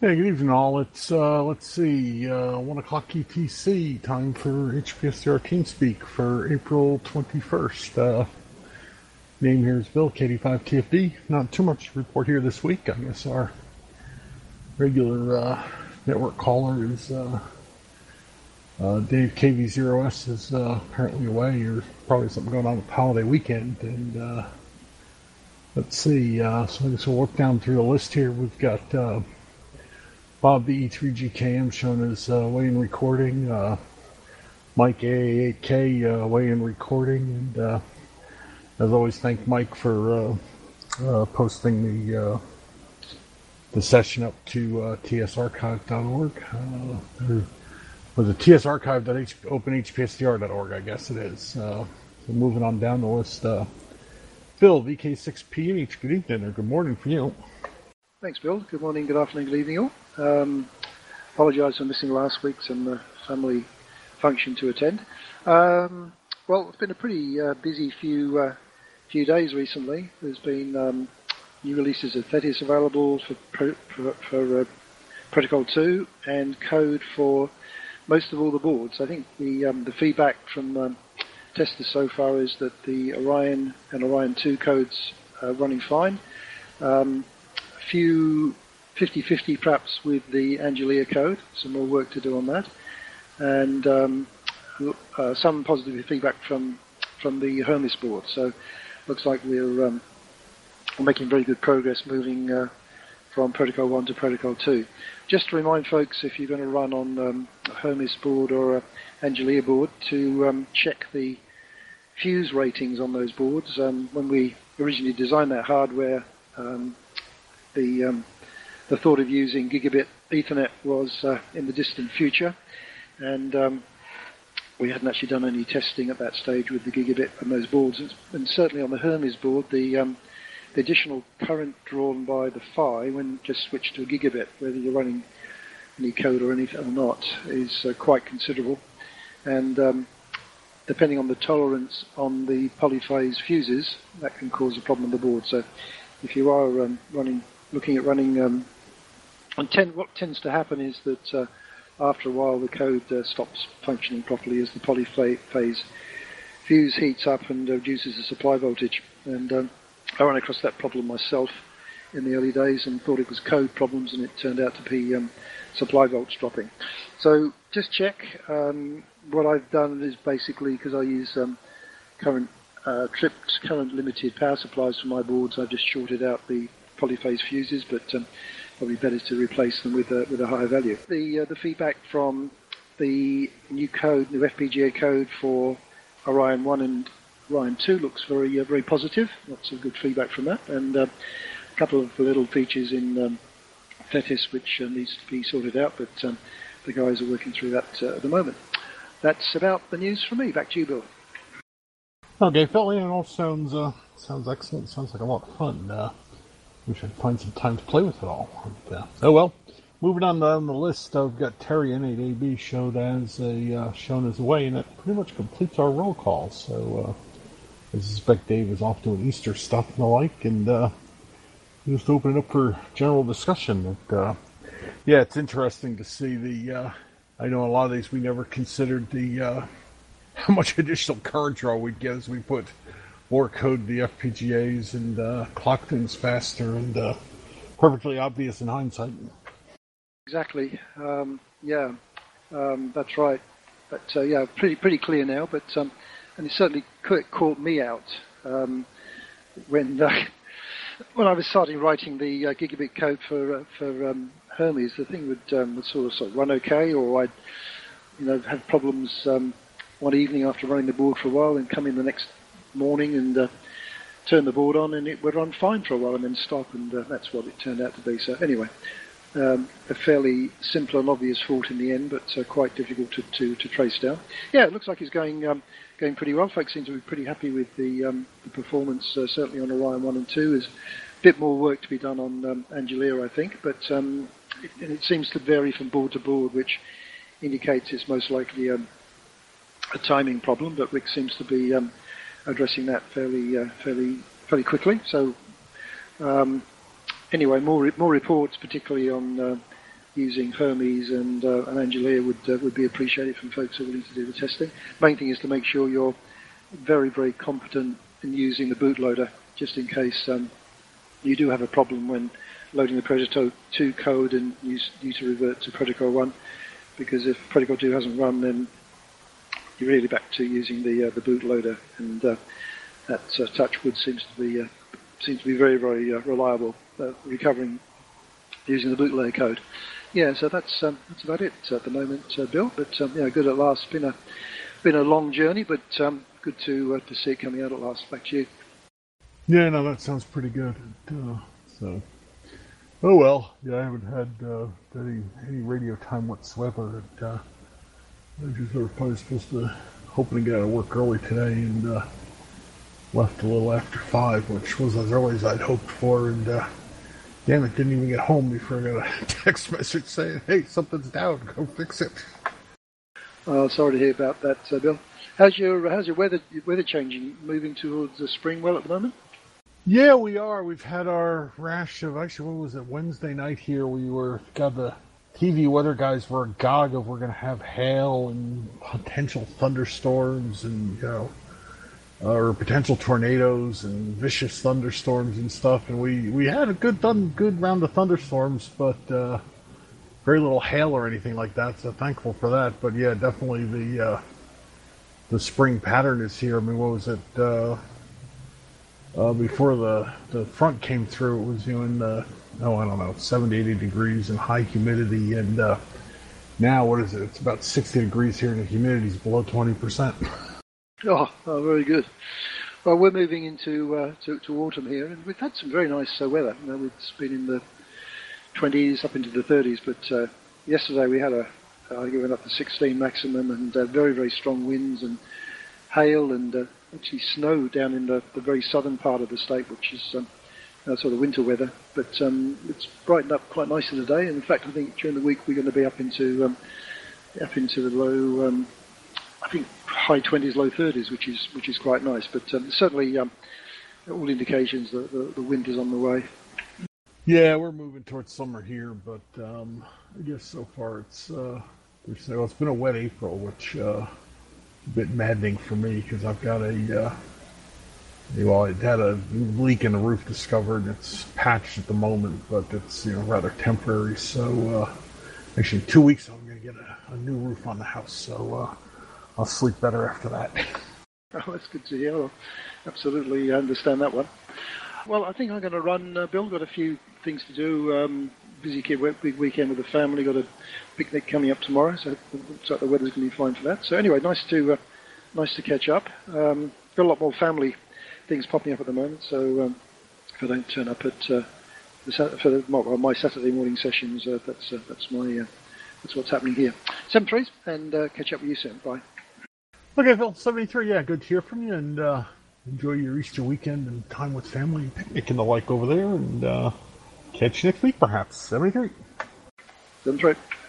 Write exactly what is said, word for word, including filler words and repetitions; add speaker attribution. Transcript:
Speaker 1: Hey, good evening, all. It's, uh, let's see, uh, one o'clock E T C, time for H P S T R TeamSpeak for April twenty-first. Uh, name here is Bill, K D five T F D. Not too much to report here this week. I guess our regular uh, network caller is uh, uh, Dave K V zero S is uh, apparently away. There's probably something going on with the holiday weekend. And uh, let's see, uh, so I guess we'll work down through the list here. We've got uh, Bob the E three G K M shown as uh, weigh-in recording, uh, Mike A A eight K uh, weigh-in recording, and uh, as always, thank Mike for uh, uh, posting the uh, the session up to uh, T S archive dot org. Uh, or was it T S archive dot open H P S T R dot org, I guess it is. Uh, so moving on down the list, uh, Phil, V K six P H, good evening or good morning for you.
Speaker 2: Thanks, Bill. Good morning, good afternoon, good evening all. Um, apologise for missing last week's and the family function to attend. Um, well, it's been a pretty uh, busy few uh, few days recently. There's been um, new releases of Thetis available for, pro, for, for uh, Protocol two and code for most of all the boards. I think the um, the feedback from um, testers so far is that the Orion and Orion two codes are running fine. Um, a few fifty-fifty perhaps with the Angelia code, some more work to do on that, and um, uh, some positive feedback from from the Hermes board. So looks like we're, um, we're making very good progress moving uh, from Protocol one to Protocol two. Just to remind folks, if you're going to run on um, a Hermes board or a Angelia board, to um, check the fuse ratings on those boards. Um, when we originally designed that hardware, um, the um, the thought of using gigabit Ethernet was uh, in the distant future, and um, we hadn't actually done any testing at that stage with the gigabit on those boards. And certainly on the Hermes board, the, um, the additional current drawn by the Phi, when just switched to a gigabit, whether you're running any code or anything or not, is uh, quite considerable. And um, depending on the tolerance on the polyphase fuses, that can cause a problem on the board. So if you are um, running, looking at running um, And tend, what tends to happen is that uh, after a while the code uh, stops functioning properly as the polyphase fuse heats up and uh, reduces the supply voltage. And um, I ran across that problem myself in the early days and thought it was code problems, and it turned out to be um, supply volts dropping. So just check. Um, what I've done is basically, because I use um, current uh, tripped current limited power supplies for my boards, I've just shorted out the polyphase fuses, but um, probably better to replace them with a, with a higher value. The uh, the feedback from the new code, new F P G A code for Orion one and Orion two looks very uh, very positive. Lots of good feedback from that, and uh, a couple of little features in um, Thetis which uh, needs to be sorted out, but um, the guys are working through that uh, at the moment. That's about the news from me. Back to you, Bill.
Speaker 1: Okay, Phil, yeah, it all sounds uh, sounds excellent. Sounds like a lot of fun. Uh, We should find some time to play with it all. But, uh, oh well. Moving on down the list, I've got Terry N eight A B shown as a uh, shown as away, and that pretty much completes our roll call. So uh, I suspect Dave is off doing Easter stuff and the like, and uh, just open it up for general discussion. But, uh, yeah, it's interesting to see the. Uh, I know a lot of these we never considered the uh, how much additional current draw we'd get as we put more code the F P G As and uh, clock things faster, and uh, perfectly obvious in hindsight.
Speaker 2: Exactly. Um, yeah, um, that's right. But uh, yeah, pretty pretty clear now. But um, and it certainly caught me out um, when uh, when I was starting writing the uh, gigabit code for uh, for um, Hermes. The thing would um, would sort of, sort of run okay, or I'd you know have problems um, one evening after running the board for a while, and come in the next morning and uh, turn the board on, and it would run fine for a while and then stop, and uh, that's what it turned out to be. So anyway, um, a fairly simple and obvious fault in the end, but uh, quite difficult to, to, to trace down. Yeah, it looks like it's going um, going pretty well. Folks seem to be pretty happy with the, um, the performance, uh, certainly on Orion one and two. There's a bit more work to be done on um, Angelia, I think, but um, it, and it seems to vary from board to board, which indicates it's most likely um, a timing problem, but Rick seems to be um, addressing that fairly, uh, fairly, fairly quickly. So, um, anyway, more more reports, particularly on uh, using Hermes and, uh, and Angelia would uh, would be appreciated from folks who are willing to do the testing. Main thing is to make sure you're very, very competent in using the bootloader, just in case um, you do have a problem when loading the Protocol two code and you need to revert to Protocol one, because if Protocol two hasn't run, then you're really back to using the uh, the bootloader, and uh, that uh, Touchwood seems to be uh, seems to be very, very uh, reliable, uh, recovering using the bootloader code. Yeah, so that's um, that's about it at the moment, uh, Bill. But um, yeah, good at last. Been a been a long journey, but um, good to uh, to see it coming out at last. Back to you.
Speaker 1: Yeah, no, that sounds pretty good. Uh, so, oh well. Yeah, I haven't had uh, any any radio time whatsoever. And, uh, I was just sort of probably supposed to hoping to get out of work early today, and uh, left a little after five, which was as early as I'd hoped for. And uh, damn it, didn't even get home before I got a text message saying, "Hey, something's down. Go fix it."
Speaker 2: Oh, sorry to hear about that, uh, Bill. How's your how's your weather weather changing? Moving towards the spring well at the moment?
Speaker 1: Yeah, we are. We've had our rash of, actually, what was it, Wednesday night here, we were, got the T V weather guys were agog of we're going to have hail and potential thunderstorms and, you know, uh, or potential tornadoes and vicious thunderstorms and stuff. And we, we had a good good round of thunderstorms, but uh, very little hail or anything like that, so thankful for that. But yeah, definitely the uh, the spring pattern is here. I mean, what was it? Uh, Uh, before the, the front came through, it was, you know, in the, oh, I don't know, seventy, eighty degrees and high humidity. And uh, now, what is it? It's about sixty degrees here and the humidity's below twenty percent.
Speaker 2: Oh, oh very good. Well, we're moving into uh, to, to autumn here, and we've had some very nice uh, weather. You know, it's been in the twenties up into the thirties, but uh, yesterday we had a, uh, I think we went up to sixteen maximum, and uh, very, very strong winds and hail and uh, actually snow down in the, the very southern part of the state, which is um, uh, sort of winter weather. But um, it's brightened up quite nicely today. And in fact, I think during the week we're going to be up into um, up into the low, um, I think high twenties, low thirties, which is which is quite nice. But um, certainly, um, all indications that the, the winter's on the way.
Speaker 1: Yeah, we're moving towards summer here, but um, I guess so far it's uh, well, it's been a wet April, which. Uh, A bit maddening for me because I've got a uh, well, it had a leak in the roof discovered. It's patched at the moment, but it's, you know, rather temporary. So uh, actually, in two weeks I'm going to get a, a new roof on the house. So uh, I'll sleep better after that.
Speaker 2: Oh, that's good to hear. I'll absolutely understand that one. Well, I think I'm going to run. Uh, Bill, got a few things to do. Um, busy kid, big weekend with the family. Got a picnic coming up tomorrow, so it looks like the weather's going to be fine for that. So anyway, nice to uh, nice to catch up. Um, got a lot more family things popping up at the moment. So um, if I don't turn up at uh, the, for the, well, my Saturday morning sessions, uh, that's uh, that's my uh, that's what's happening here. Seven threes, and uh, catch up with you soon. Bye.
Speaker 1: Okay, Phil. Seventy-three. Yeah, good to hear from you, and uh, enjoy your Easter weekend and time with family, picnic and the like over there, and uh, catch you next week, perhaps. Seventy-three.
Speaker 2: Seven three.